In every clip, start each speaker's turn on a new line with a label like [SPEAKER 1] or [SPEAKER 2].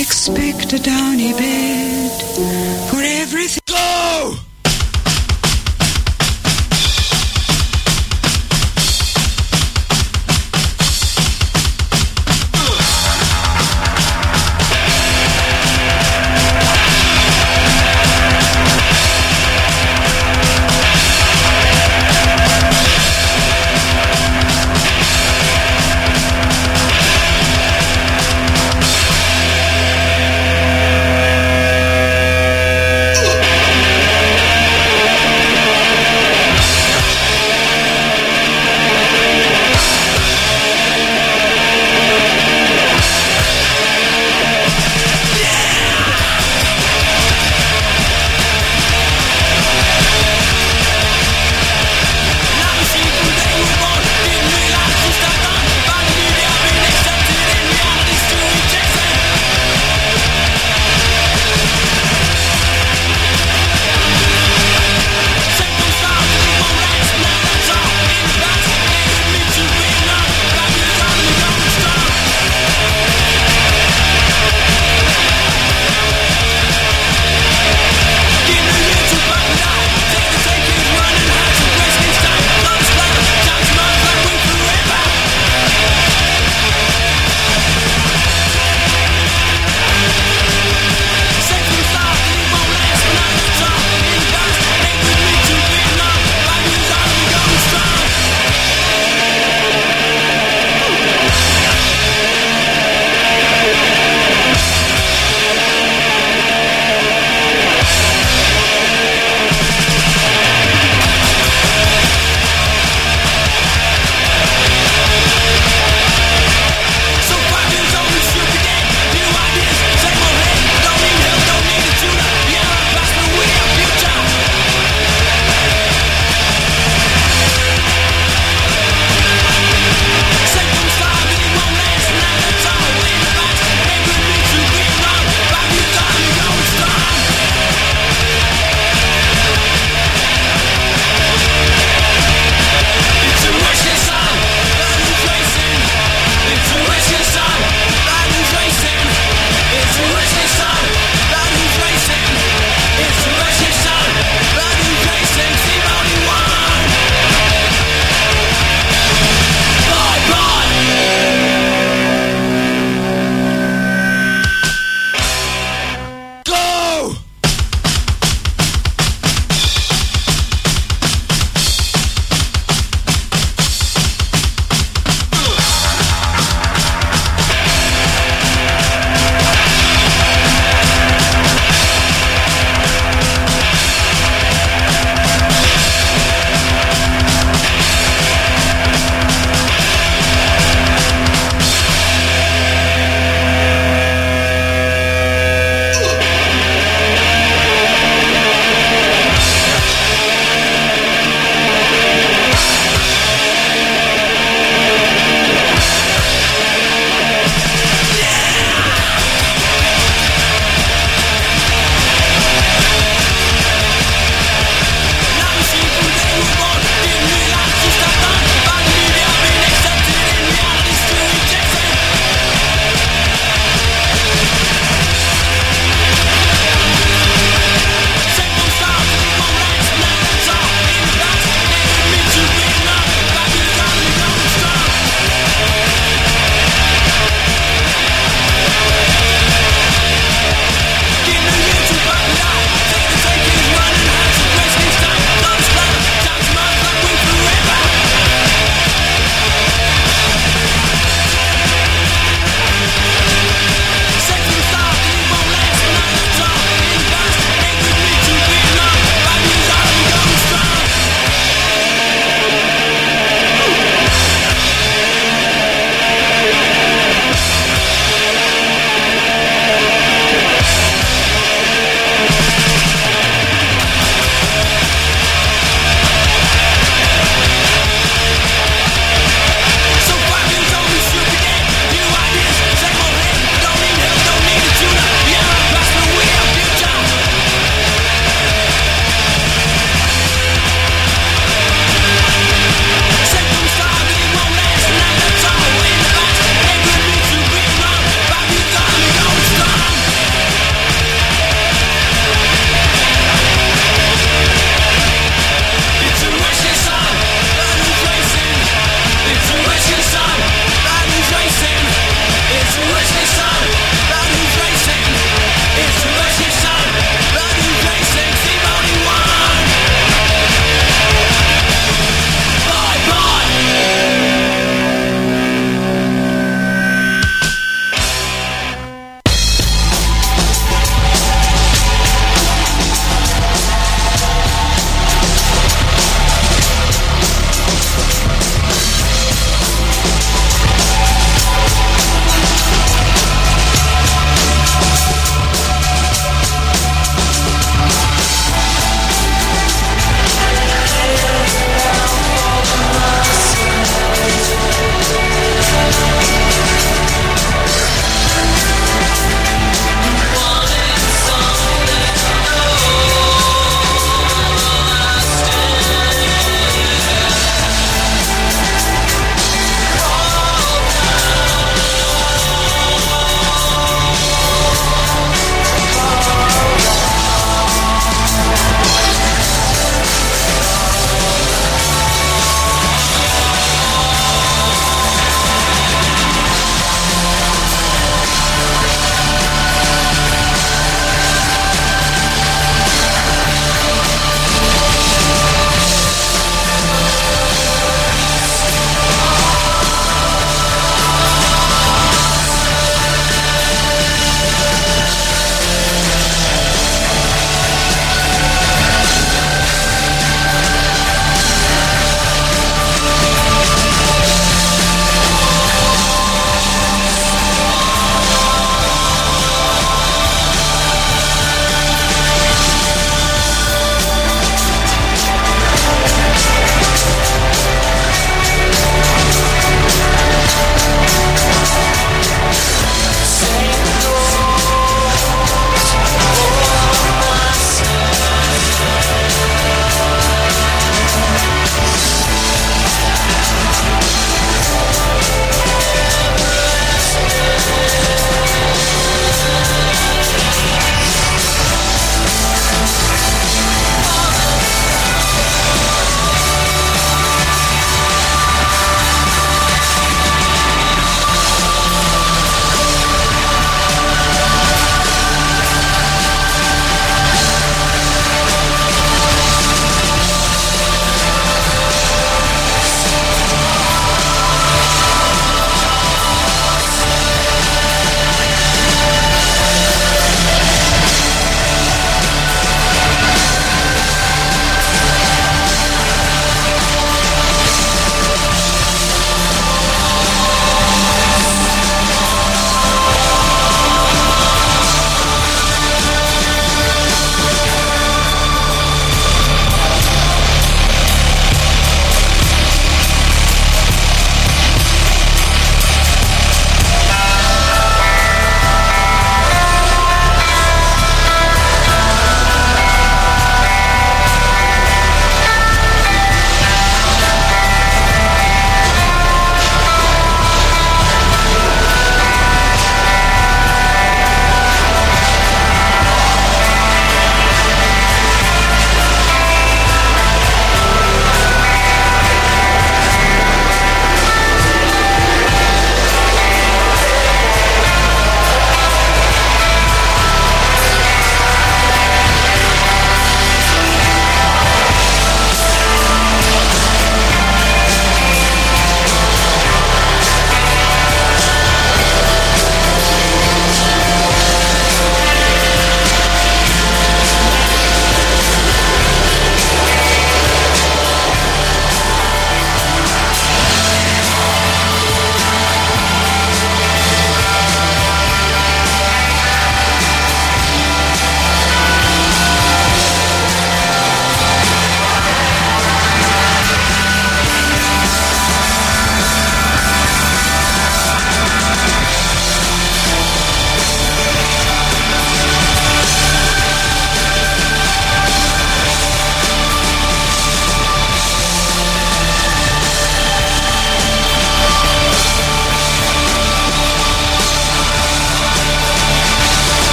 [SPEAKER 1] expect a downy bed for everything.
[SPEAKER 2] Go!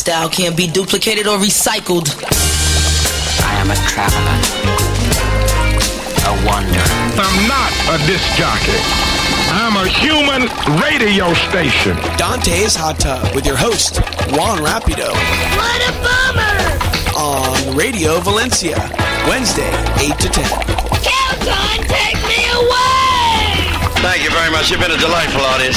[SPEAKER 2] style can't be duplicated or recycled.
[SPEAKER 3] I am a traveler, a wanderer.
[SPEAKER 4] I'm not a disc jockey. I'm a human radio station.
[SPEAKER 5] Dante's Hot Tub with your host, Juan Rapido.
[SPEAKER 6] What a bummer!
[SPEAKER 5] On Radio Valencia, Wednesday, 8 to 10.
[SPEAKER 6] Kelton, take me away!
[SPEAKER 7] Thank you very much. You've been a delightful audience.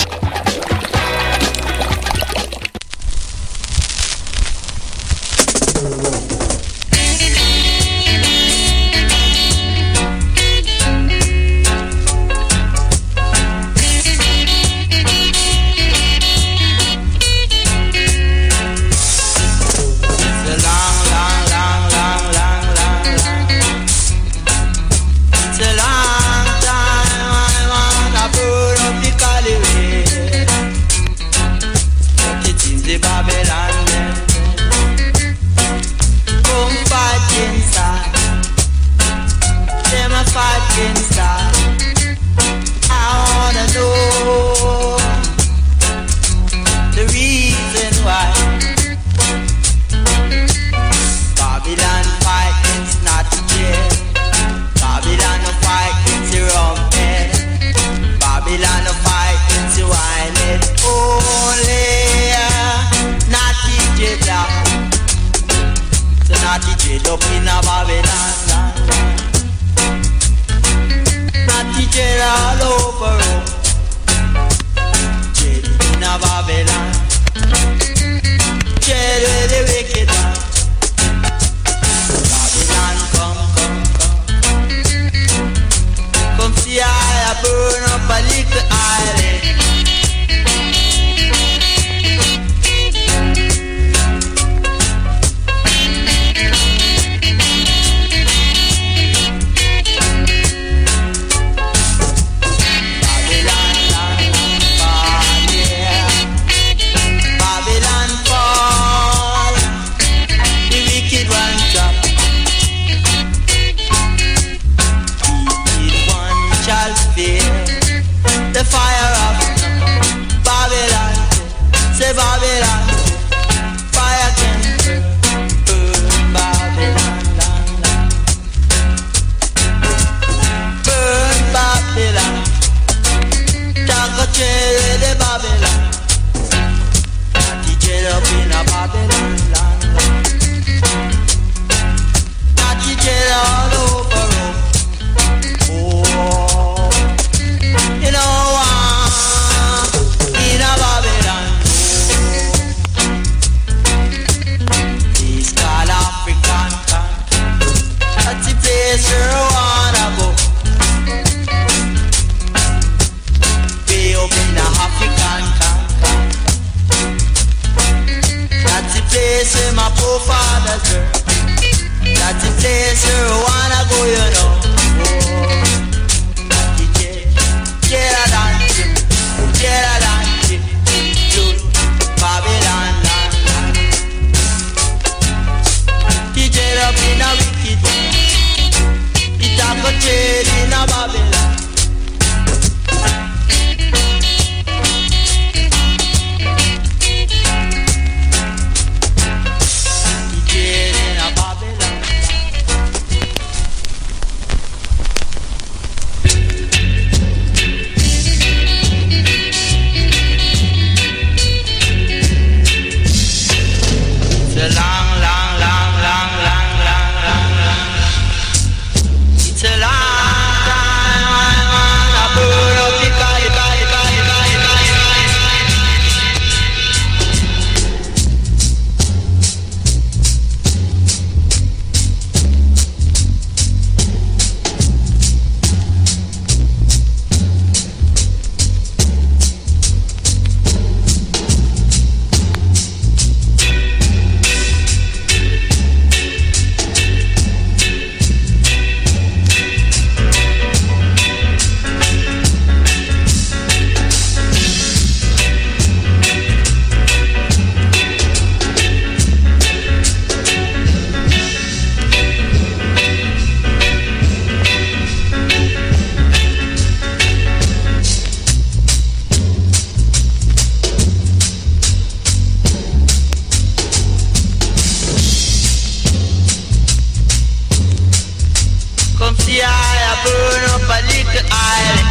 [SPEAKER 8] It's a long time
[SPEAKER 2] little island.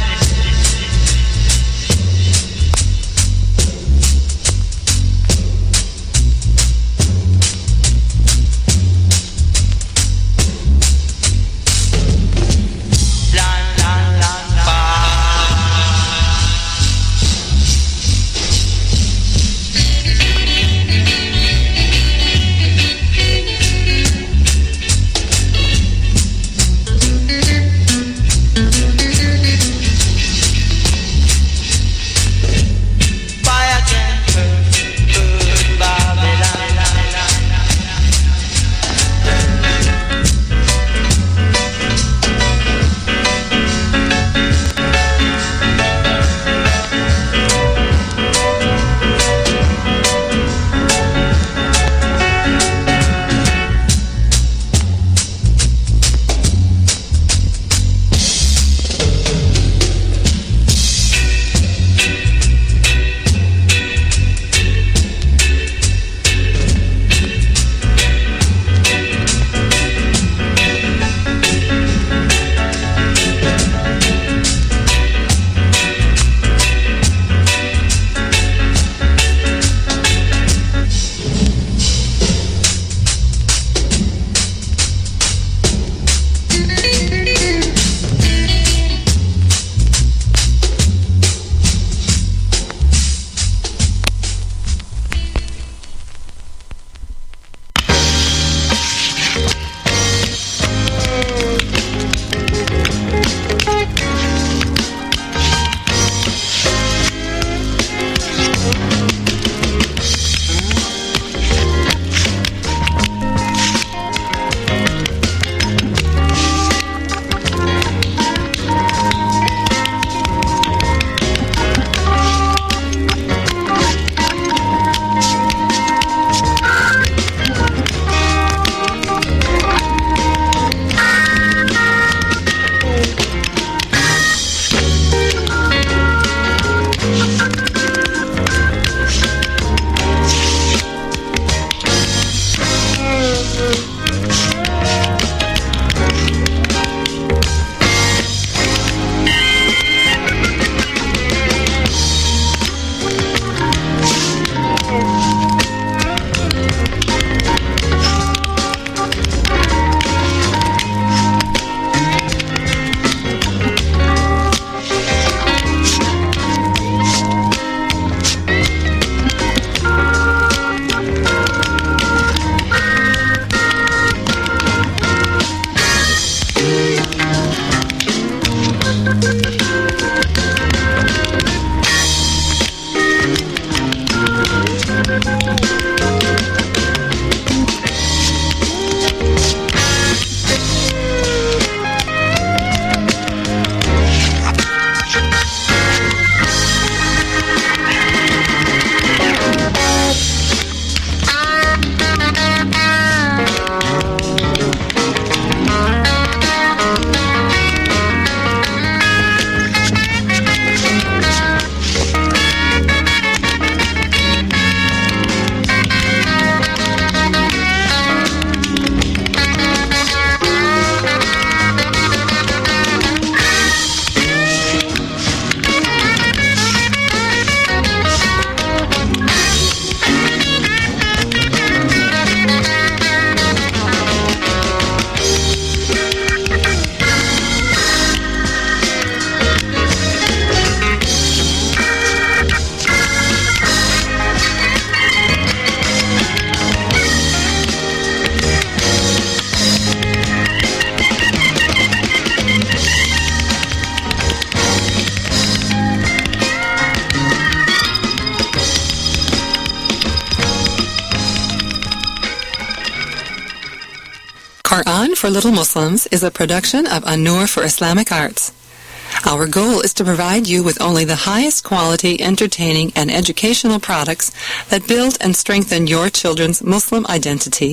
[SPEAKER 8] Quran for Little Muslims is a production of An-Nur for Islamic Arts. Our goal is to provide you with only the highest quality, entertaining, and educational products that build and strengthen your children's Muslim identity.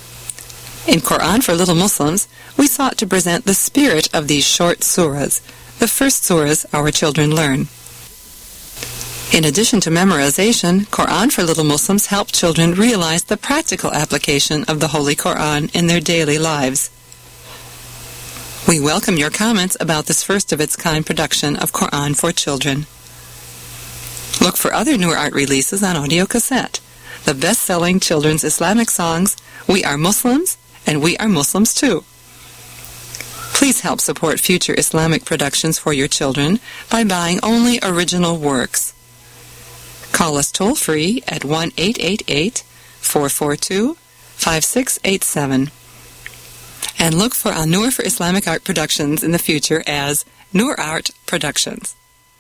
[SPEAKER 8] In Quran for Little Muslims, we sought to present the spirit of these short surahs, the first surahs our children learn. In addition to memorization, Quran for Little Muslims help children realize the practical application of the Holy Quran in their daily lives. We welcome your comments about this first-of-its-kind production of Quran for children. Look for other Noor Art releases on audio cassette. The best-selling children's Islamic songs, We Are Muslims, and We Are Muslims Too. Please help support future Islamic productions for your children by buying only original works. Call us toll-free at 1-888-442-5687. And look for Noor for Islamic Art Productions in the future as Noor Art Productions.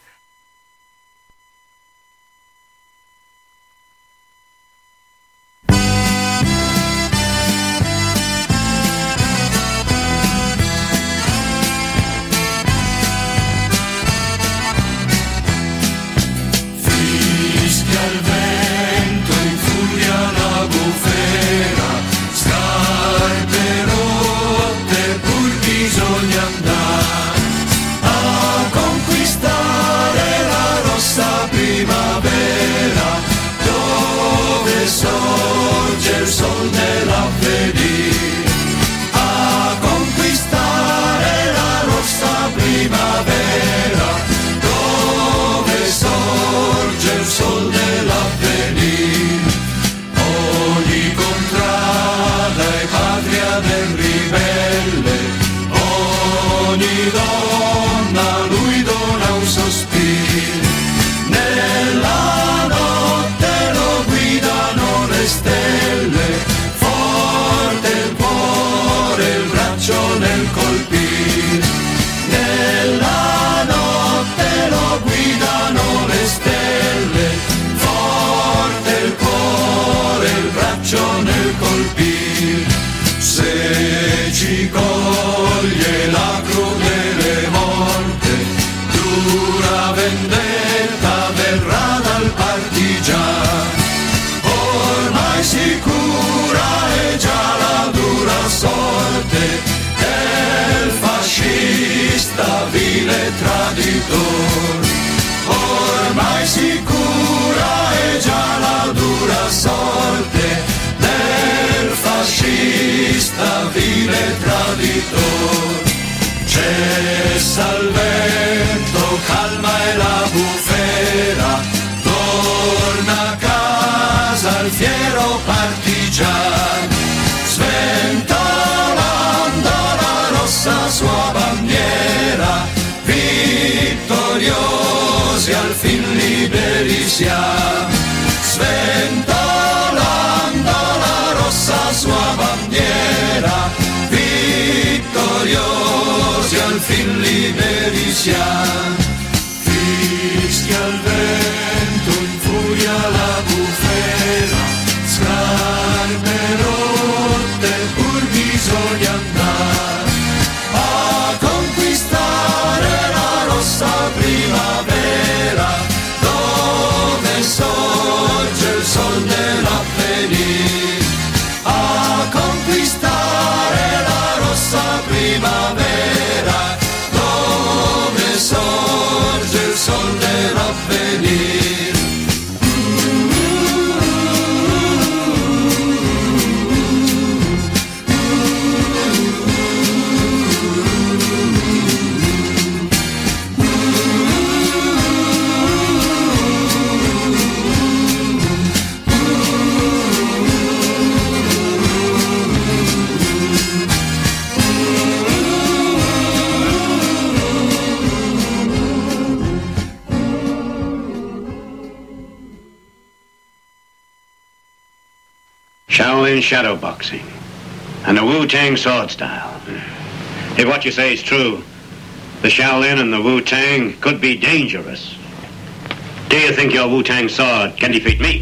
[SPEAKER 9] Ormai sicura è già la dura sorte del fascista vile traditor. Cessa il vento, calma e la bufera, torna a casa il fiero partigiano, sventolando la rossa sua bandiera. Vittoriosi al fin liberi siamo, sventolando la rossa sua bandiera. Vittoriosi al fin liberi siamo. Fischia il vento, infuria la bufera, scarpe rotte pur bisogna andare a conquistare la rossa primavera, dove sorge il sol dell'Appenino, a conquistare la rossa primavera, dove sorge il sol dell'Appenino.
[SPEAKER 10] Shaolin shadow boxing and the Wu-Tang sword style. If what you say is true, the Shaolin and the Wu-Tang could be dangerous. Do you think your Wu-Tang sword can defeat me?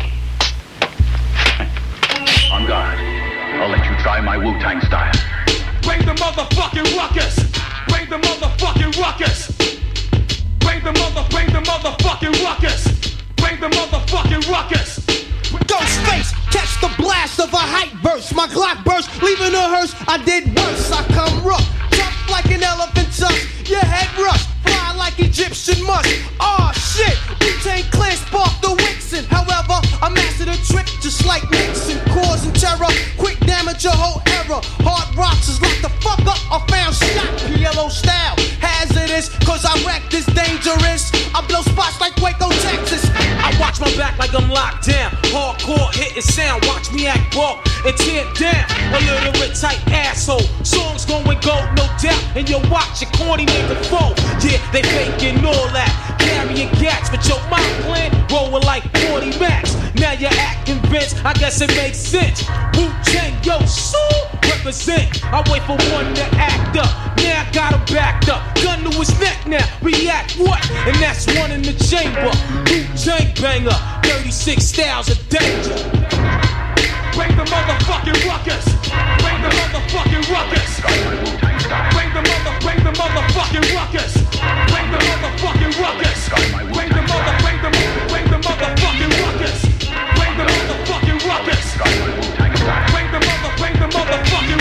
[SPEAKER 11] On guard. I'll let you try my Wu-Tang style.
[SPEAKER 12] Bring the motherfucking ruckus! Bring the motherfucking ruckus! Bring the motherfucking ruckus! Bring the motherfucking ruckus!
[SPEAKER 13] Ghostface, catch the blast of a hype burst. My Glock burst, leaving a hearse. I did worse. I come rough, tough like an elephant tusk. Your head rush, fly like Egyptian musk. Aw shit, Wu-Tang Clan sparked the Wixen. However, I mastered a trick just like Nixon, causing terror, quick damage your whole era. mirror. Hard rocks is locked the fuck up or found shot. PLO style, hazardous, cause I wreck this dangerous. I blow spots like Waco, Texas.
[SPEAKER 12] I watch my back like I'm locked down. Hardcore hitting sound, watch me act raw and tear down. A little bit tight asshole. Songs going gold, no doubt. And you watch your corny nigga fold. Yeah, they faking all that. Carrying gats, but your mind plan rolling like 40 max. Now you're acting convinced, I guess it makes sense. Wu-Tang, yo, so represent. I wait for one to act up. Now I got him backed up. Gun to his neck now. React what? And that's one in the chamber. Wu-Tang banger. 36 styles of danger. Bring the motherfucking ruckus. Bring the motherfucking ruckus. Bring the motherfucking ruckus. Bring the motherfucking ruckus. Bring the motherfucking ruckus. Bring the motherfucking ruckus. Bring the motherfucking ruckus. Bring the motherfucking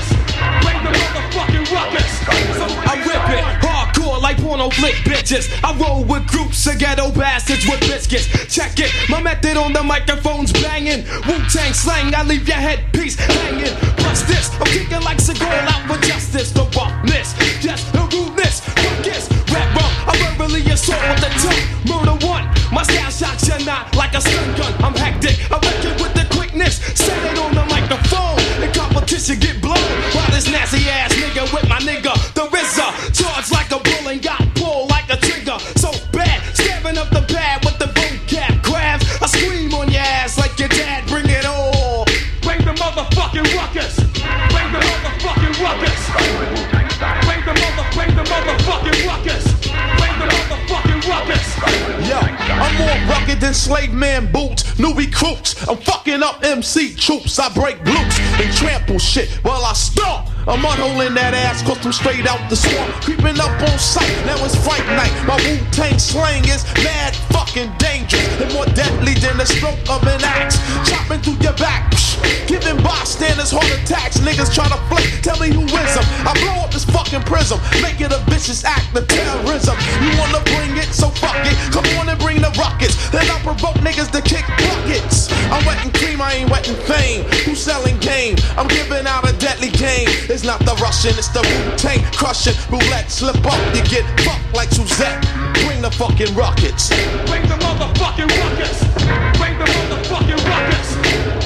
[SPEAKER 12] ruckus. I rip it hardcore like porno flick bitches. I roll with groups of ghetto bastards with biscuits. Check it, my method on the microphone's banging. Wu-Tang slang, I leave your headpiece hanging. Plus this, I'm kicking like Seagal out for justice. The roughness, yes, the rudeness. Fuck this, rap rum, I verbally assault with the tongue. Murder one, my style shocks you not like a stun gun. I'm hectic, I reckon with the quickness. Set it on the microphone, the competition get blown. By this nasty ass nigga with my nigga, the RZA. Charged like a bull and got pulled like a trigger. So bad, stabbing up the pad with the vocab crabs. I scream on your ass like your dad, bring it all. Bring the motherfucking ruckus. Bring the motherfucking ruckus. Bring the motherfucking ruckus. Bring the motherfucking ruckus. Yo, I'm more rugged than slave man boots. New recruits, I'm fucking up MC troops. I break loops and trample shit while I stomp. I'm unholing that ass, cause I'm straight out the swamp. Creeping up on sight, now it's fight night. My Wu-Tang slang is mad fucking dangerous and more deadly than the stroke of an axe. Chopping through your back, giving bystanders heart attacks. Niggas try to flake, tell me who is them. I blow up this fucking prism, make it a vicious act of terrorism. You wanna bring it, so fuck it. Come on and bring the rockets, then I'll provoke niggas to kick buckets. I'm wetting cream, I ain't wetting fame. Who's selling game? I'm giving out a deadly game. It's not the Russian, it's the Wu-Tang crushing. Roulette, slip up, you get fucked like Suzette. Bring the fucking rockets. Bring the motherfucking rockets. Bring the motherfucking rockets.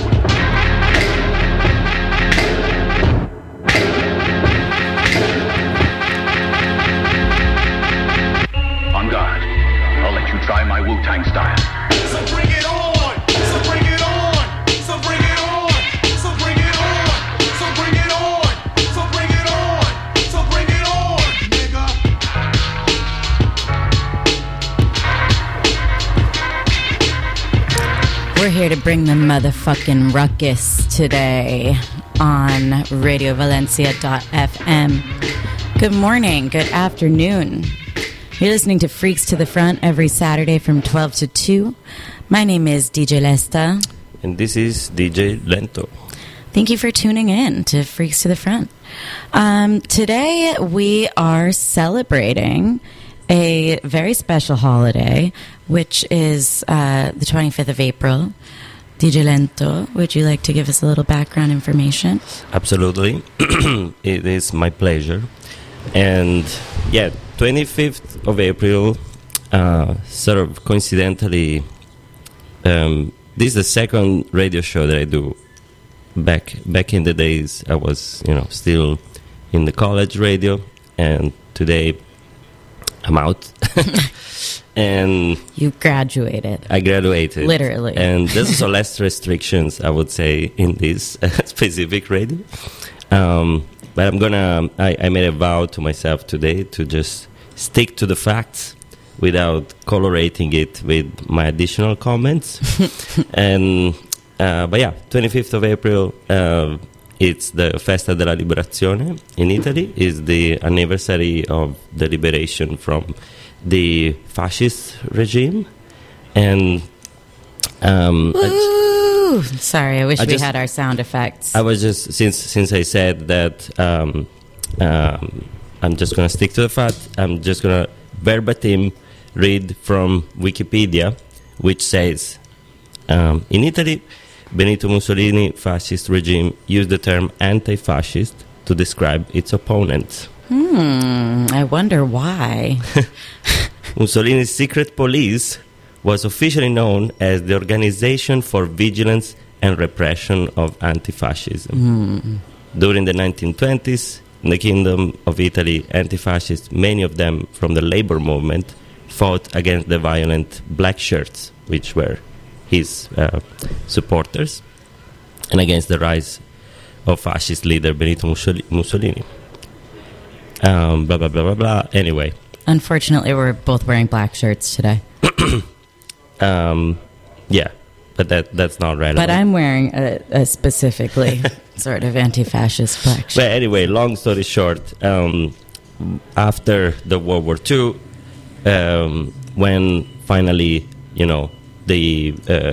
[SPEAKER 11] On guard. I'll let you try my Wu-Tang style.
[SPEAKER 12] So bring it on. So bring it on. So bring it on. So bring it on. So bring it on. So bring it on. So bring it on, nigga.
[SPEAKER 14] We're here to bring the motherfucking ruckus today on RadioValencia.fm. Good morning, good afternoon. You're listening to Freaks to the Front every Saturday from 12 to 2. My name is DJ Lesta.
[SPEAKER 15] And this is DJ Lento.
[SPEAKER 14] Thank you for tuning in to Freaks to the Front. Today we are celebrating a very special holiday, which is the 25th of April. DJ Lento, would you like to give us a little background information?
[SPEAKER 15] Absolutely. It is my pleasure. And yeah, 25th of April, sort of coincidentally, this is the second radio show that I do. Back in the days, I was, still in the college radio, and today I'm out. And
[SPEAKER 14] you graduated.
[SPEAKER 15] I graduated.
[SPEAKER 14] Literally.
[SPEAKER 15] And there's also less restrictions, I would say, in this specific radio. But I made a vow to myself today to just stick to the facts without colorating it with my additional comments. And, but yeah, 25th of April, it's the Festa della Liberazione in Italy. It's the anniversary of the liberation from the fascist regime. And
[SPEAKER 14] sorry, I wish we had our sound effects.
[SPEAKER 15] I was just, since I said that I'm just going to stick to the fact, I'm just going to verbatim read from Wikipedia, which says, in Italy, Benito Mussolini fascist regime used the term anti-fascist to describe its opponents.
[SPEAKER 14] I wonder why.
[SPEAKER 15] Mussolini's secret police was officially known as the Organization for Vigilance and Repression of Anti-Fascism. During the 1920s, in the Kingdom of Italy, anti-fascists, many of them from the labor movement, fought against the violent black shirts, which were his supporters, and against the rise of fascist leader Benito Mussolini. Blah, blah, blah, blah, blah. Anyway.
[SPEAKER 14] Unfortunately, we're both wearing black shirts today.
[SPEAKER 15] Yeah, but that's not relevant.
[SPEAKER 14] But I'm wearing a specifically sort of anti-fascist black shirt.
[SPEAKER 15] But anyway, long story short, after the World War II, when finally, they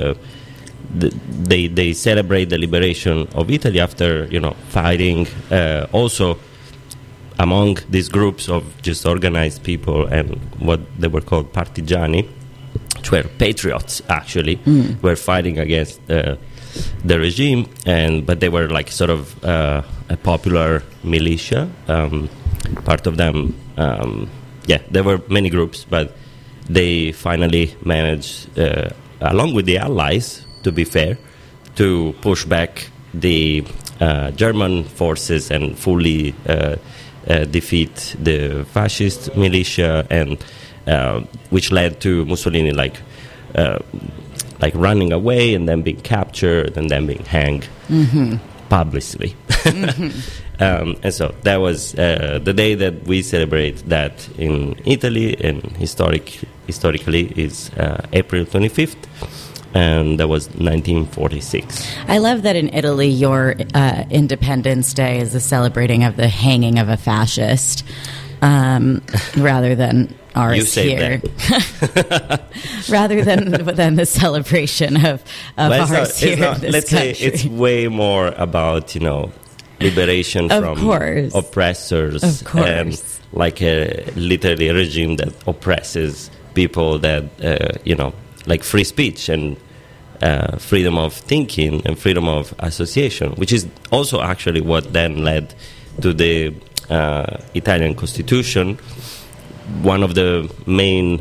[SPEAKER 15] celebrate the liberation of Italy after, fighting also among these groups of just organized people and what they were called partigiani, which were patriots actually, were fighting against the regime, but they were like sort of a popular militia. Part of them, there were many groups, but they finally managed, along with the Allies, to be fair, to push back the German forces and fully defeat the fascist militia, and which led to Mussolini like running away and then being captured and then being hanged publicly. And so that was the day that we celebrate that in Italy, and historically is April 25th. And that was 1946.
[SPEAKER 14] I love that in Italy, your Independence Day is the celebrating of the hanging of a fascist, rather than ours here. Rather than the celebration of ours here in this
[SPEAKER 15] let's
[SPEAKER 14] country.
[SPEAKER 15] say it's way more about, liberation from oppressors, and like literally a regime that oppresses people that, like free speech and freedom of thinking and freedom of association, which is also actually what then led to the Italian Constitution. One of the main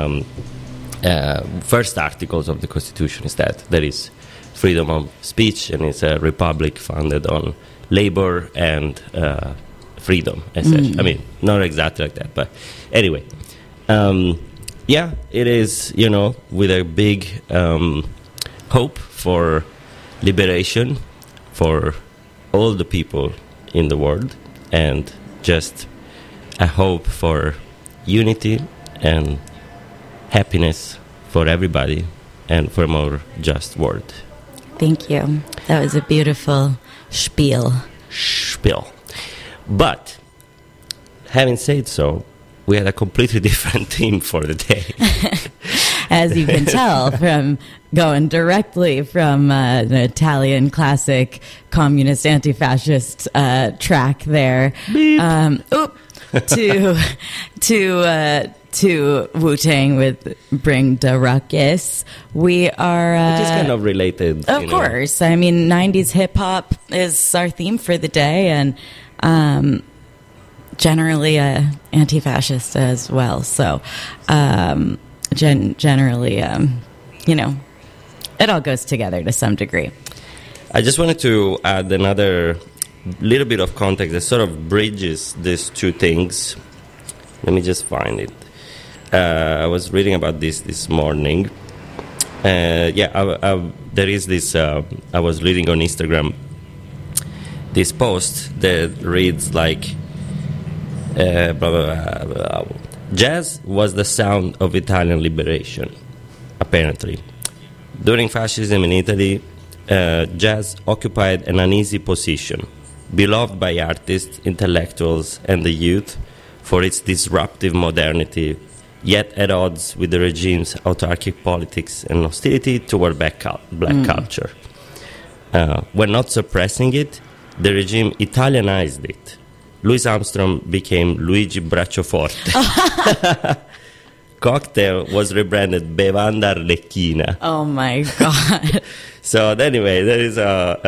[SPEAKER 15] first articles of the Constitution is that there is freedom of speech, and it's a republic founded on labor and freedom, essentially. I mean, not exactly like that, but anyway. Yeah, it is, with a big hope for liberation for all the people in the world, and just a hope for unity and happiness for everybody, and for a more just world.
[SPEAKER 14] Thank you. That was a beautiful spiel.
[SPEAKER 15] But, having said so, we had a completely different theme for the day.
[SPEAKER 14] As you can tell from going directly from an Italian classic communist anti-fascist track there to Wu-Tang with Bring the Ruckus. We are...
[SPEAKER 15] Which is kind of related.
[SPEAKER 14] Of course. I mean, 90s hip-hop is our theme for the day, and generally anti-fascist as well. So generally, it all goes together to some degree.
[SPEAKER 15] I just wanted to add another little bit of context that sort of bridges these two things. Let me just find it. I was reading about this morning. There is this... I was reading on Instagram this post that reads like... blah, blah, blah, blah. Jazz was the sound of Italian liberation, apparently. During fascism in Italy, jazz occupied an uneasy position, beloved by artists, intellectuals, and the youth for its disruptive modernity, yet at odds with the regime's autarkic politics and hostility toward black culture. When not suppressing it, the regime Italianized it. Louis Armstrong became Luigi Bracciaforte, cocktail was rebranded Bevanda Arlecchina.
[SPEAKER 14] Oh my God.
[SPEAKER 15] So anyway, there is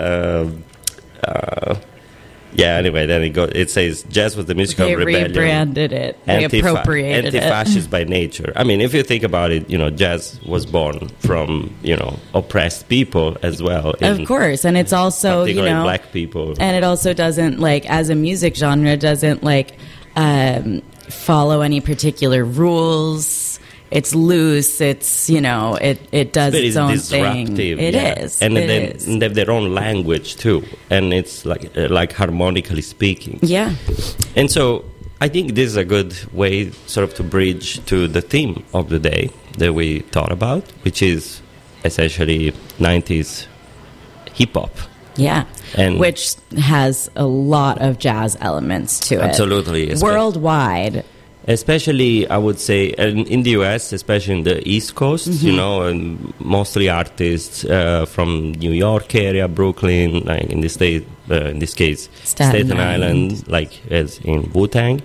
[SPEAKER 15] anyway, then it says jazz was the music of rebellion.
[SPEAKER 14] They rebranded it. They appropriated it.
[SPEAKER 15] Anti-fascist by nature. I mean, if you think about it, jazz was born from, oppressed people as well.
[SPEAKER 14] Of course. And it's also,
[SPEAKER 15] particularly black people.
[SPEAKER 14] And it also doesn't, as a music genre, doesn't, follow any particular rules. It's loose. It's, it does its own thing. It is.
[SPEAKER 15] And they have their own language, too. And it's like harmonically speaking.
[SPEAKER 14] Yeah.
[SPEAKER 15] And so I think this is a good way sort of to bridge to the theme of the day that we thought about, which is essentially 90s hip-hop.
[SPEAKER 14] Yeah, which has a lot of jazz elements to it.
[SPEAKER 15] Absolutely.
[SPEAKER 14] Worldwide.
[SPEAKER 15] Especially, I would say, in the U.S., especially in the East Coast, and mostly artists from New York area, Brooklyn, like in this case, Staten Island, as in Wu-Tang.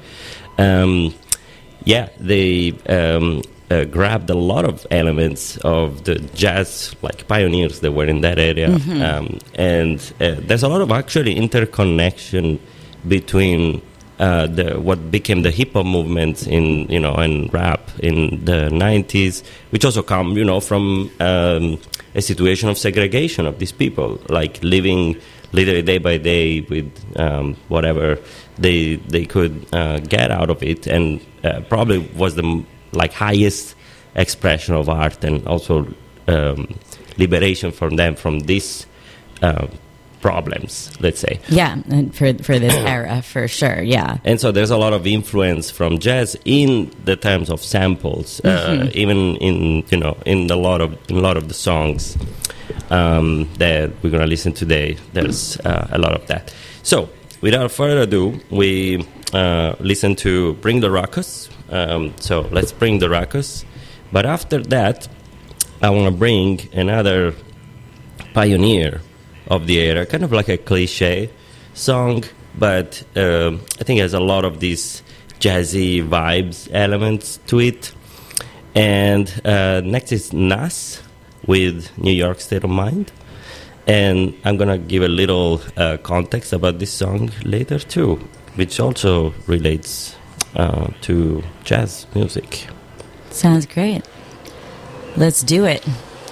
[SPEAKER 15] They grabbed a lot of elements of the jazz, pioneers that were in that area. And there's a lot of actually interconnection between what became the hip hop movement and rap in the 90s, which also come, from a situation of segregation of these people, living literally day by day with whatever they could get out of it, and probably was the highest expression of art and also liberation from them from this problems, let's say.
[SPEAKER 14] Yeah, and for this era, for sure, yeah.
[SPEAKER 15] And so there's a lot of influence from jazz in the terms of samples, even in a lot of the songs that we're gonna listen today. There's a lot of that. So without further ado, we listen to Bring the Ruckus. So let's bring the ruckus. But after that, I want to bring another pioneer of the era, kind of like a cliche song, but I think it has a lot of these jazzy vibes elements to it. And next is Nas with New York State of Mind. And I'm going to give a little context about this song later too, which also relates to jazz music.
[SPEAKER 14] Sounds great. Let's do it.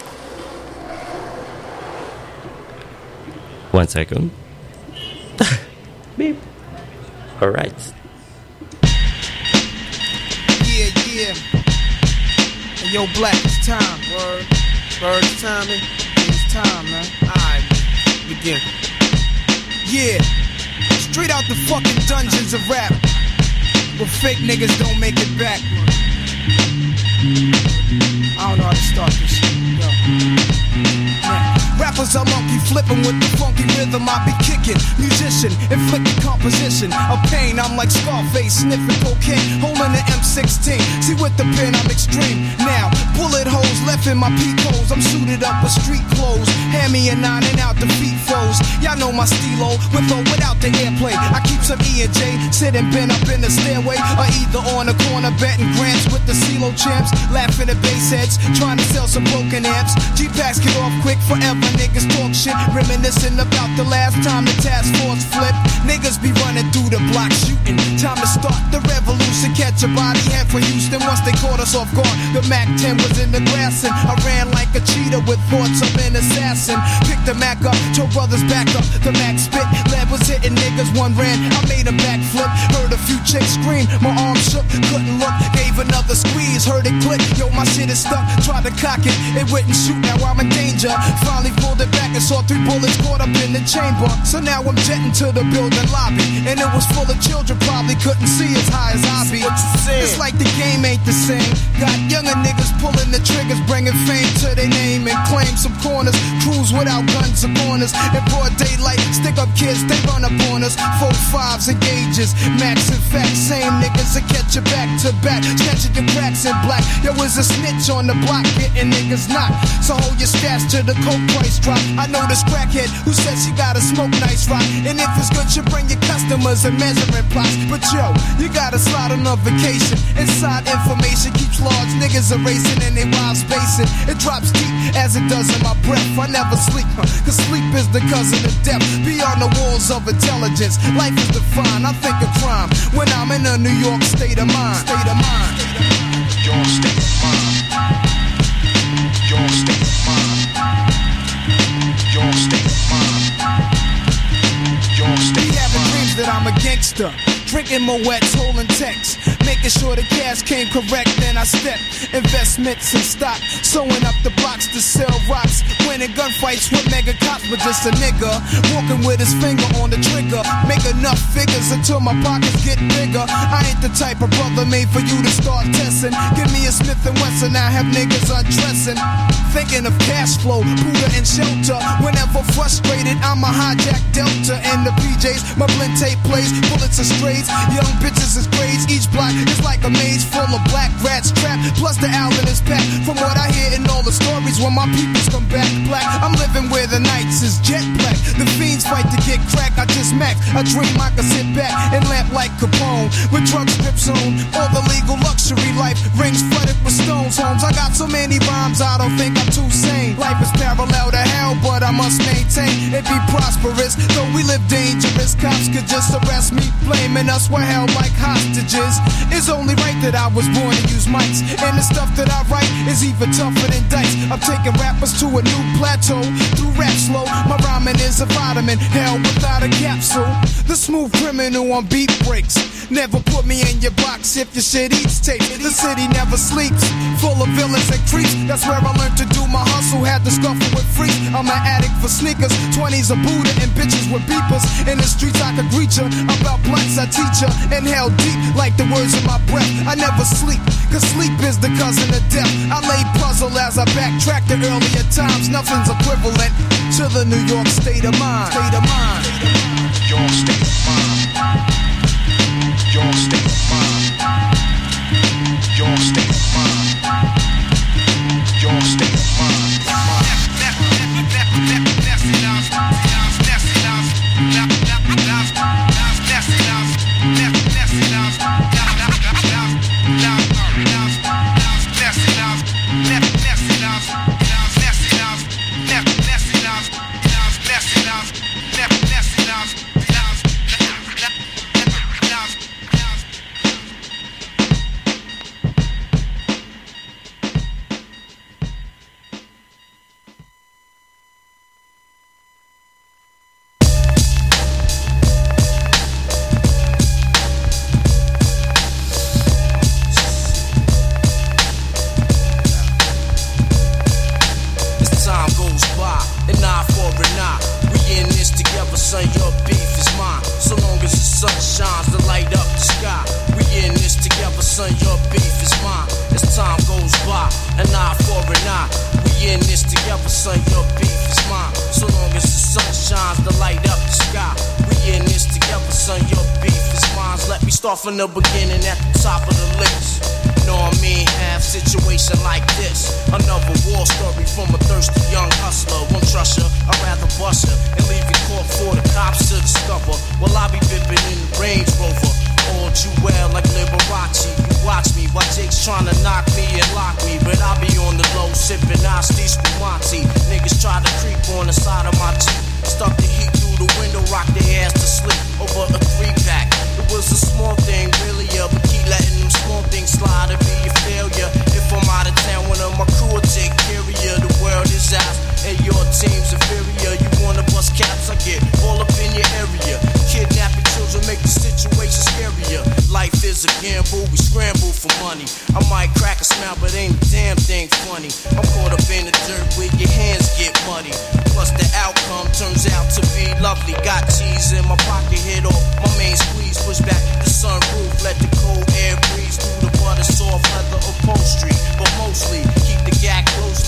[SPEAKER 15] 1 second. Beep. All right.
[SPEAKER 13] Yeah. Hey, yo, Black, it's time. Word. Bird's timing. It's time, man. Alright, begin. Yeah. Straight out the fucking dungeons of rap, where fake niggas don't make it back. I don't know how to start this shit. Yo. Rappers are monkey flipping with the funky rhythm I be kicking. Musician, inflicting composition of pain. I'm like Scarface sniffing cocaine, holding the M16. See with the pen I'm extreme. Now bullet holes left in my peak holes. I'm suited up with street clothes. Hand me a 9 and out the feet foes. Y'all know my stilo with or without the airplay. I keep some E and J sitting bent up in the stairway, or either on the corner betting grants with the CeeLo champs, laughing at bass heads trying to sell some broken amps. G-Packs get off quick forever. Niggas talk shit, reminiscing about the last time the task force flipped. Niggas be running through the block shooting. Time to start the revolution. Catch a body head for Houston. Once they caught us off guard, the Mac 10 was in the grass, and I ran like a cheetah with thoughts of an assassin. Picked the Mac up, told brothers back up. The Mac spit, lead was hitting niggas. One ran, I made a backflip. Heard a few chicks scream, my arm shook, couldn't look. Gave another squeeze, heard it click. Yo, my shit is stuck. Tried to cock it, it wouldn't shoot. Now I'm in danger. Finally pulled it back and saw 3 bullets caught up in the chamber. So now I'm jetting to the building lobby, and it was full of children, probably couldn't see as high as I be. It's like the game ain't the same. Got younger niggas pulling the triggers,
[SPEAKER 16] bringing fame to their name and claim some corners. Crews without guns or corners. In broad daylight, stick up kids, they run up on us. 4-5s and gauges, max and facts. Same niggas that catch you back to back. Snatching your cracks in black. Yo, is a snitch on the block, getting niggas knocked. So hold your stats till the coke price drop. I know this crackhead who says she gotta smoke nice rock. And if it's good, you bring your customers and measuring plots. But yo, you gotta slide on a vacation. Inside information keeps large niggas erasing and they wild spacing. It drops deep as it does in my breath. I never sleep, cause sleep is the cousin of death. Beyond the walls of intelligence, life is defined. I think of crime when I'm in a New York state of mind. State of mind.
[SPEAKER 17] Your state of mind. Your state of mind. Your state of mind. Your state of mind.
[SPEAKER 16] Be having dreams that I'm a gangster. Drinking Moet's, holding texts, making sure the cash came correct. Then I step investments and stock, sewing up the blocks to sell rocks. Winning gunfights with mega cops, but just a nigga walking with his finger on the trigger. Make enough figures until my pockets get bigger. I ain't the type of brother made for you to start testing. Give me a Smith & Wesson, I have niggas undressing. Thinking of cash flow, Buddha and shelter. Whenever frustrated, I'ma hijack Delta and the PJs. My blend tape plays, bullets are strays. Young bitches is braids. Each block is like a maze full of black rats trapped. Plus the owl in his pack. From what I hear in all the stories, when my peoples come back black, I'm living where the nights is jet black. The fiends fight to get crack. I just max. I dream I can sit back and lamp like Capone with drug strips on. All the legal luxury life rings flooded with stones. Homes. I got so many rhymes, I don't think I'm too sane. Life is parallel to hell, but I must maintain it be prosperous. Though we live dangerous, cops could just arrest me, blaming us were held like hostages. It's only right that I was born to use mics, and the stuff that I write is even tougher than dice. I'm taking rappers to a new plateau through rap slow. My rhyming is a vitamin, hell without a capsule. The smooth criminal on beat breaks. Never put me in your box if your shit eats tape. The city never sleeps, full of villains and creeps. That's where I learned to do my hustle. Had to scuffle with freaks. I'm an addict for sneakers, 20s of Buddha and bitches with beepers. In the streets I could greet ya about blunts I teach ya. Inhale deep like the words in my breath. I never sleep, cause sleep is the cousin of death. I lay puzzle as I backtrack to earlier times. Nothing's equivalent to the New York state of mind. State of mind.
[SPEAKER 17] Your state of mind. Your state of mind. Your state of mind. Your state of mind.
[SPEAKER 18] From the beginning at the top of the list. Know what I mean? Have situation like this. Another war story from a thirsty young hustler. Won't trust her, I'd rather bust her and leave you caught for the cops to discover. Well, I be bipping in the Range Rover. All you well like Liberace. You watch me while Jake's trying to knock me and lock me, but I be on the low sipping Asti Spumante. Niggas try to creep on the side of my Jeep. Stuck the heat through the window, rock their ass to sleep over a 3-pack. It was a small thing, really, but keep letting them small things slide and be a failure. If I'm out of town, one of my crew will take care of you. The world is out, and your team's inferior. You wanna bust caps, I get all up in your area. Kidnapping children make the situation scarier. Life is a gamble, we scramble for money. I might crack a smile, but ain't a damn thing funny. I'm caught up in the dirt where your hands get muddy. Plus the outcome turns out to be lovely. Got cheese in my pocket, hit off my main squeeze. Push back the sunroof, let the cold air breeze through the butter soft leather upholstery. But mostly keep the gag close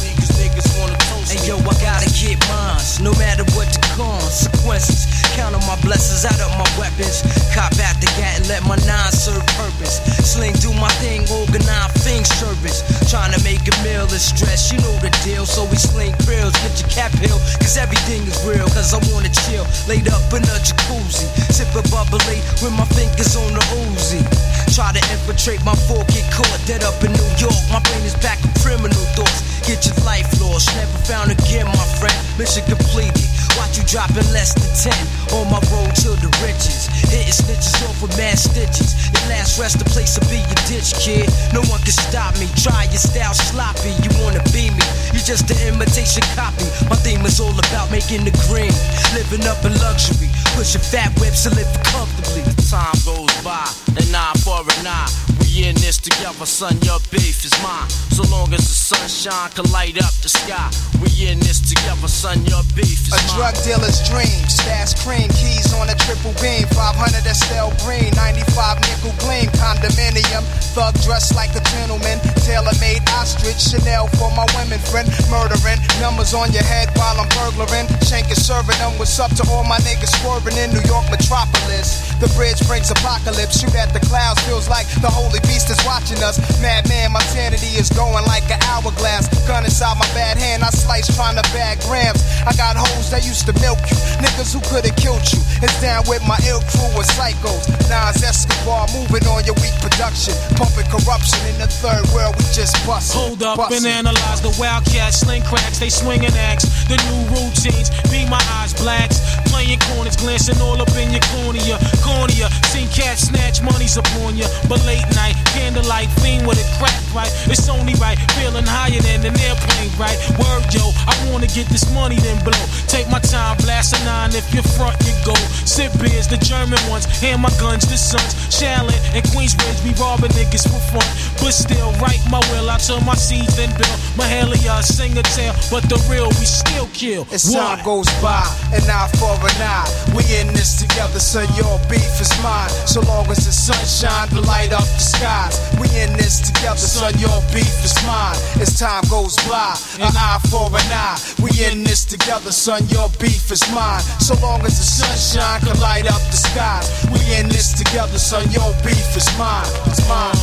[SPEAKER 18] and let my nine serve purpose. Sling, do my thing, organize things service. Trying to make a meal is stress, you know the deal. So we sling grills, get your cap hill, cause everything is real. Cause I wanna chill, laid up in a jacuzzi, sipping bubbly with my fingers on the Uzi. Try to infiltrate my fork, get caught dead up in New York. My brain is back with criminal thoughts. Get your life lost, never found again, my friend. Mission completed. Watch you drop in less than 10 on my road to the riches. Hitting snitches off with mad stitches. Your last rest the place to be your ditch, kid. No one can stop me. Try your style sloppy. You wanna be me? You just an imitation copy. My theme is all about making the green, living up in luxury, pushing fat whips and living comfortably. Time goes by, an eye for an eye. We in this together, son. Your beef is mine. So long as the sunshine can light up the sky. We in this together, son. Your beef is mine.
[SPEAKER 16] A drug dealer's dream, stash cream, keys on a triple beam, 500 Estelle Green, 95 nickel gleam, condominium, thug dressed like a gentleman, tailor-made ostrich, Chanel for my women friend, murdering, numbers on your head while I'm burglaring, shanking, serving them, what's up to all my niggas swerving in New York metropolis. The bridge brings apocalypse, shoot at the clouds, feels like the holy beast is watching us. Madman, my sanity is going like an hourglass, gun inside my bad hand, I slice trying to bag grams. I got hoes that used to milk you, niggas who could've killed you. It's down with my ill crew of psychos. Nas Escobar moving on your weak production, pumping corruption in the third world. We just bust.
[SPEAKER 12] Hold up and analyze the wildcats, sling cracks, they swing an axe. The new routines, be my eyes blacks, playing corners, glancing all up in your cornea. Seen cats snatch monies upon ya, but late night, candlelight, fiend with a crack, right? It's only right, feeling higher than an airplane, right? Word, yo, I wanna get this money then blow. Take my time, blast a 9, if you're front, you go. Sip beers, the German ones, hand my guns, the sons. Charlotte and Queensbridge, we robbing niggas for fun. But still, write my will, I turn my seeds and build. Mahalia, sing a tale, but the real, we still kill.
[SPEAKER 16] As time goes by, an eye for an eye. We in this together, son, your beef is mine. So long as the sunshine to light up the skies. We in this together, son, your beef is mine. As time goes by, an eye for an eye. We in this together, son, your beef is mine. So long as the sunshine can light up the skies. We in this together, son, your beef is mine. It's mine.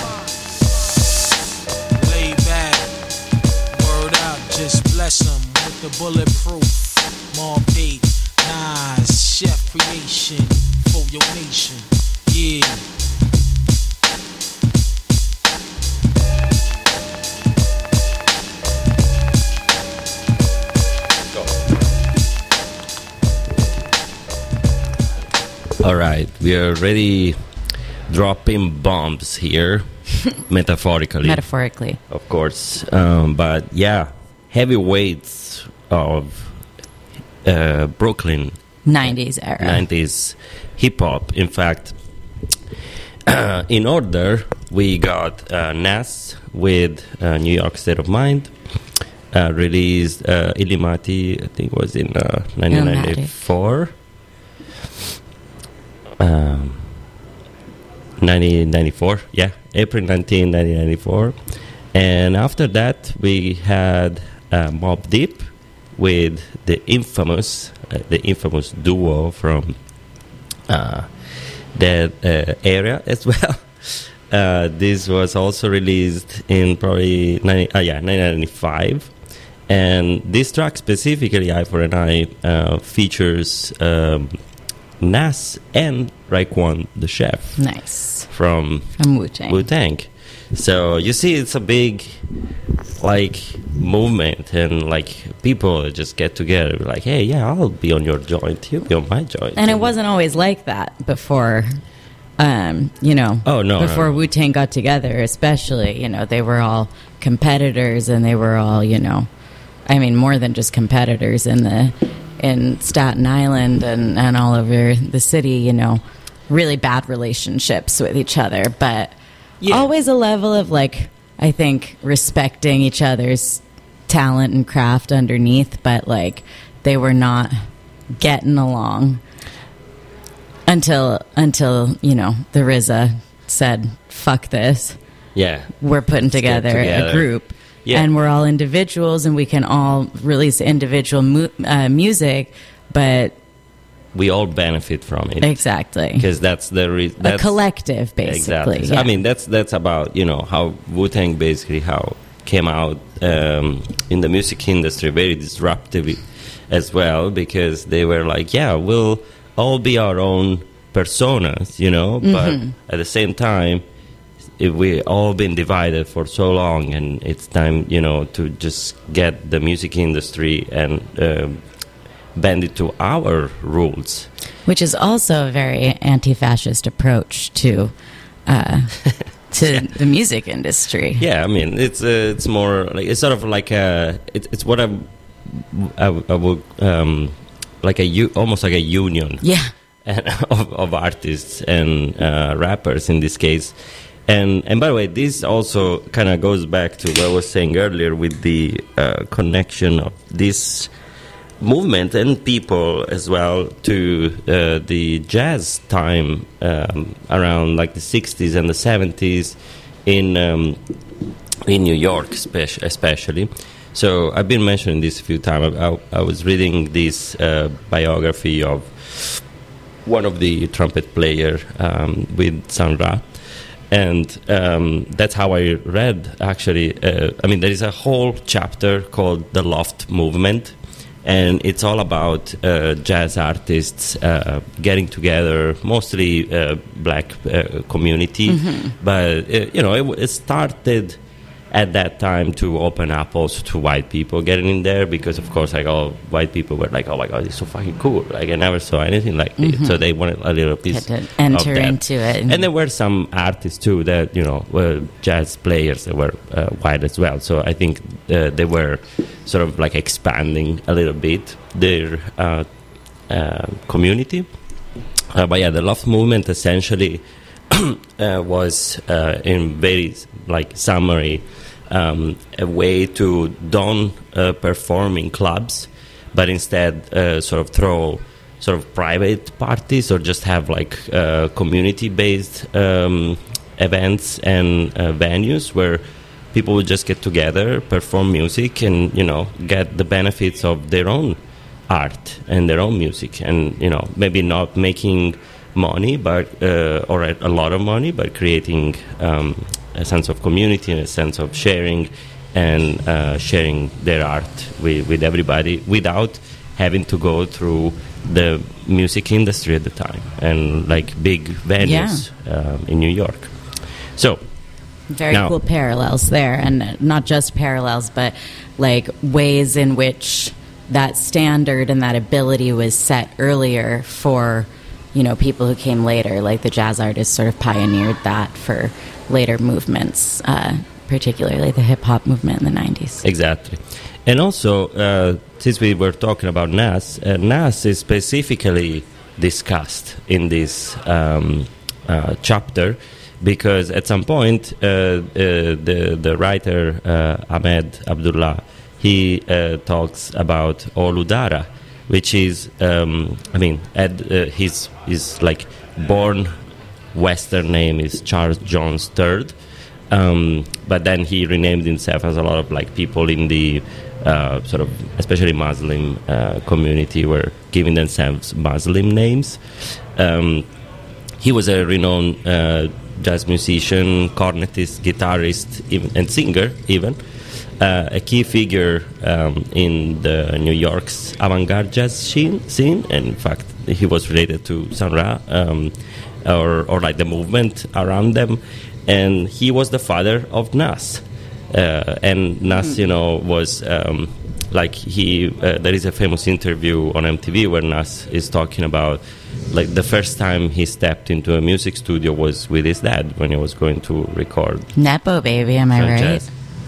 [SPEAKER 12] Lay back, word out, just bless them with the bulletproof. Mob Date, Nas, Chef Creation for your nation. Yeah.
[SPEAKER 15] All right, we are already dropping bombs here, metaphorically.
[SPEAKER 14] Metaphorically.
[SPEAKER 15] Of course. But yeah, heavyweights of Brooklyn.
[SPEAKER 14] 90s era.
[SPEAKER 15] 90s hip-hop. In fact, in order, we got Nas with New York State of Mind. Released Illimati, I think it was in 1994. 1994, yeah, April 19, 1994. And after that, we had Mobb Deep with the infamous duo from that area as well. This was also released in probably 1995. And this track specifically, Eye for an Eye, features Nas and Raekwon the Chef.
[SPEAKER 14] Nice.
[SPEAKER 15] From
[SPEAKER 14] Wu-Tang.
[SPEAKER 15] Wu-Tang. So you see, it's a big movement, and people just get together like, hey, yeah, I'll be on your joint, you'll be on my joint.
[SPEAKER 14] And it wasn't always like that before. Before Wu-Tang got together, especially, they were all competitors, and they were all, more than just competitors in Staten Island and all over the city, really bad relationships with each other, but always a level of I think respecting each other's talent and craft underneath, but they were not getting along until the RZA said, fuck this.
[SPEAKER 15] Yeah.
[SPEAKER 14] We're putting together a group. Yeah. And we're all individuals, and we can all release individual music, but
[SPEAKER 15] we all benefit from it.
[SPEAKER 14] Exactly.
[SPEAKER 15] Because that's
[SPEAKER 14] a collective, basically.
[SPEAKER 15] Exactly.
[SPEAKER 14] Yeah.
[SPEAKER 15] I mean, that's about, how Wu-Tang basically came out in the music industry, very disruptive as well, because they were like, we'll all be our own personas, but at the same time, if we all been divided for so long, and it's time, to just get the music industry and bend it to our rules.
[SPEAKER 14] Which is also a very anti-fascist approach to the music industry.
[SPEAKER 15] Yeah, I mean, it's more like, it's sort of like it's what I would almost like a union.
[SPEAKER 14] Yeah.
[SPEAKER 15] of artists and rappers in this case. And by the way, this also kind of goes back to what I was saying earlier with the connection of this movement and people as well to the jazz time around like the 60s and the 70s in New York especially. So I've been mentioning this a few times. I was reading this biography of one of the trumpet player with Sun Ra. And that's how I read, actually. There is a whole chapter called The Loft Movement, and it's all about jazz artists getting together, mostly black community. But, it started at that time to open up also to white people getting in there, because, of course, like all white people were like, oh, my God, it's so fucking cool. Like, I never saw anything like this. So they wanted a little piece
[SPEAKER 14] to enter
[SPEAKER 15] of that.
[SPEAKER 14] into it.
[SPEAKER 15] And there were some artists, too, that, were jazz players that were white as well. So I think they were sort of like expanding a little bit their community. But yeah, the Loft Movement essentially was, in very, like, summary, a way to don't perform in clubs, but instead sort of throw sort of private parties, or just have like community-based events and venues where people would just get together, perform music, and get the benefits of their own art and their own music, and maybe not making money, but or a lot of money, but creating a sense of community and a sense of sharing, and sharing their art with everybody without having to go through the music industry at the time and like big venues in New York. So
[SPEAKER 14] very cool parallels there, and not just parallels, but like ways in which that standard and that ability was set earlier for people who came later, like the jazz artists sort of pioneered that for later movements, particularly the hip-hop movement in the 90s.
[SPEAKER 15] Exactly. And also, since we were talking about Nas, Nas is specifically discussed in this chapter, because at some point, the writer Ahmed Abdullah, he talks about Oludara, which is, his like born Western name is Charles Jones III, but then he renamed himself, as a lot of like people in the sort of, especially Muslim community, were giving themselves Muslim names. He was a renowned jazz musician, cornetist, guitarist, and singer even. A key figure in the New York's avant-garde jazz scene, and in fact, he was related to Sun Ra, or like the movement around them, and he was the father of Nas. And Nas, was like there is a famous interview on MTV where Nas is talking about like the first time he stepped into a music studio was with his dad when he was going to record.
[SPEAKER 14] Nepo baby, am I right?
[SPEAKER 15] Jazz.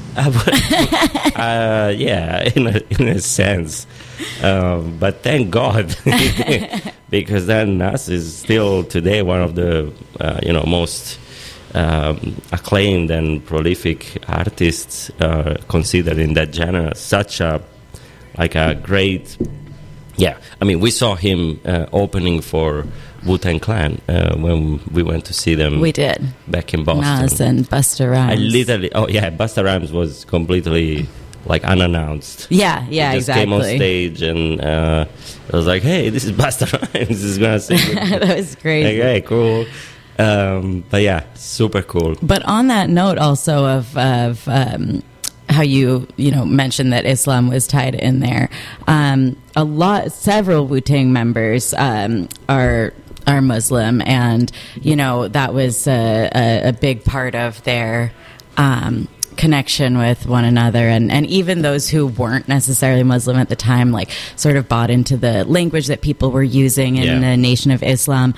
[SPEAKER 15] Yeah, in a sense, but thank God, because then Nas is still today one of the most acclaimed and prolific artists considered in that genre. Such a great, we saw him opening for Wu-Tang Clan when we went to see them.
[SPEAKER 14] We did.
[SPEAKER 15] Back in Boston.
[SPEAKER 14] Nas and Busta Rhymes.
[SPEAKER 15] Busta Rhymes was completely like unannounced.
[SPEAKER 14] Yeah,
[SPEAKER 15] He just came on stage and I was like, "Hey, this is Busta Rhymes. This is gonna sing."
[SPEAKER 14] That was crazy.
[SPEAKER 15] Okay, cool. But yeah, super cool.
[SPEAKER 14] But on that note, also of how you mentioned that Islam was tied in there, several Wu-Tang members are Muslim, and that was a big part of their connection with one another, and even those who weren't necessarily Muslim at the time, like, sort of bought into the language that people were using in the Nation of Islam,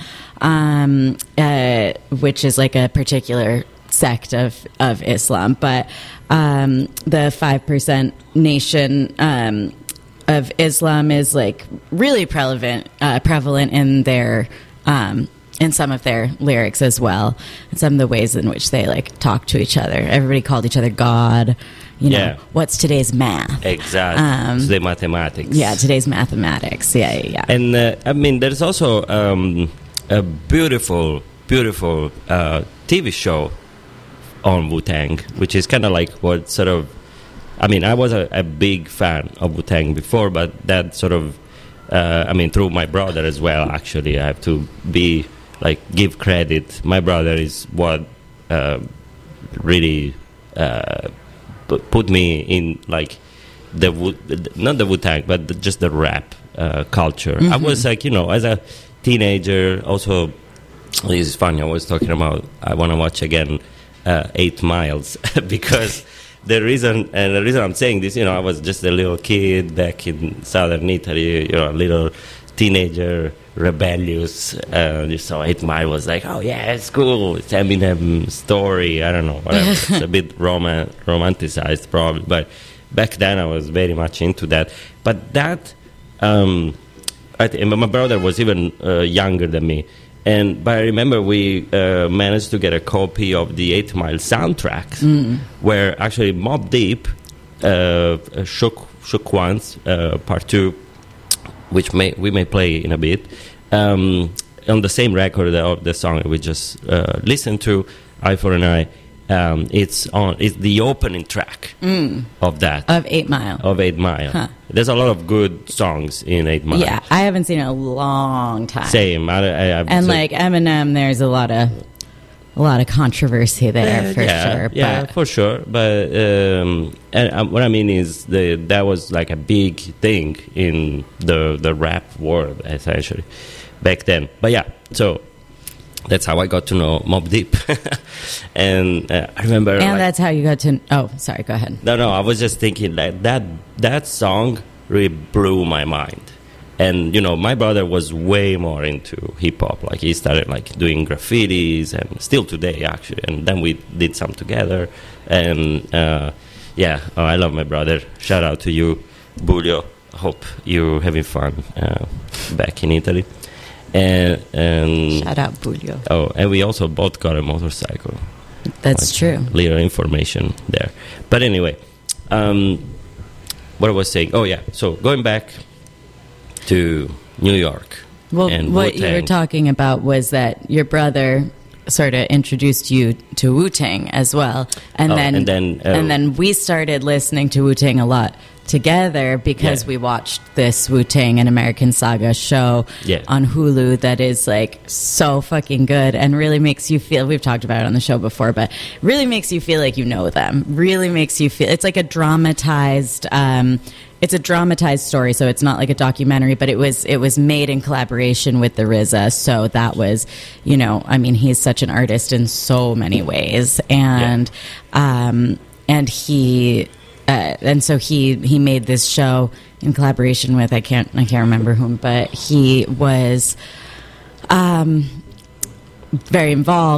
[SPEAKER 14] which is like a particular sect of Islam. But the 5% Nation of Islam is like really prevalent in their in some of their lyrics as well, and some of the ways in which they like talk to each other. Everybody called each other God. What's today's math?
[SPEAKER 15] Exactly. Today's mathematics.
[SPEAKER 14] Yeah, today's mathematics. Yeah.
[SPEAKER 15] And I mean, there's also a beautiful TV show on Wu-Tang, which is kind of like what sort of... I mean, I was a big fan of Wu-Tang before, but that sort of... through my brother as well, actually. I have to give credit. My brother is what really put me in, like, not the Wu-Tang, but just the rap culture. Mm-hmm. I was like, as a teenager, also, this is funny, I was talking about, I want to watch again 8 Miles, because the reason I'm saying this, I was just a little kid back in southern Italy, a little teenager, rebellious. Just saw 8 Mile, was like, oh yeah, it's cool. It's Eminem story. I don't know, whatever. It's a bit romanticized probably, but back then I was very much into that. But that, my brother was even younger than me. But I remember we managed to get a copy of the 8 Mile soundtrack, where actually Mobb Deep, Shook Ones, Part 2, which we may play in a bit, on the same record of the song we just listened to, Eye for an Eye. It's the opening track of that.
[SPEAKER 14] Of 8 Mile.
[SPEAKER 15] Of 8 Mile. Huh. There's a lot of good songs in 8 Mile.
[SPEAKER 14] Yeah, I haven't seen it in a long time.
[SPEAKER 15] Same.
[SPEAKER 14] Like Eminem, there's a lot of controversy there for sure.
[SPEAKER 15] Yeah, for sure. But and what I mean is that was like a big thing in the rap world, essentially, back then. But yeah, so that's how I got to know Mobb Deep. And I remember...
[SPEAKER 14] And that's how you got to... Oh, sorry, go ahead.
[SPEAKER 15] No, I was just thinking that song really blew my mind. And, my brother was way more into hip-hop. Like, he started, doing graffitis, and still today, actually. And then we did some together. And, I love my brother. Shout out to you, Bulio. Hope you're having fun back in Italy. And
[SPEAKER 14] shout out Bulio.
[SPEAKER 15] Oh, and we also both got a motorcycle.
[SPEAKER 14] That's true.
[SPEAKER 15] Little information there. But anyway, what I was saying. Oh yeah. So going back to New York.
[SPEAKER 14] Well,
[SPEAKER 15] and
[SPEAKER 14] what
[SPEAKER 15] Wu-Tang.
[SPEAKER 14] You were talking about was that your brother sort of introduced you to Wu-Tang as well, and then we started listening to Wu-Tang a lot together because we watched this Wu-Tang: An American Saga show on Hulu that is like so fucking good and really makes you feel, we've talked about it on the show before, but really makes you feel like you know them, really makes you feel, it's like a dramatized it's a dramatized story, so it's not like a documentary, but it was made in collaboration with the RZA, so that was, he's such an artist in so many ways, and so he made this show in collaboration with I can't remember whom, but he was very involved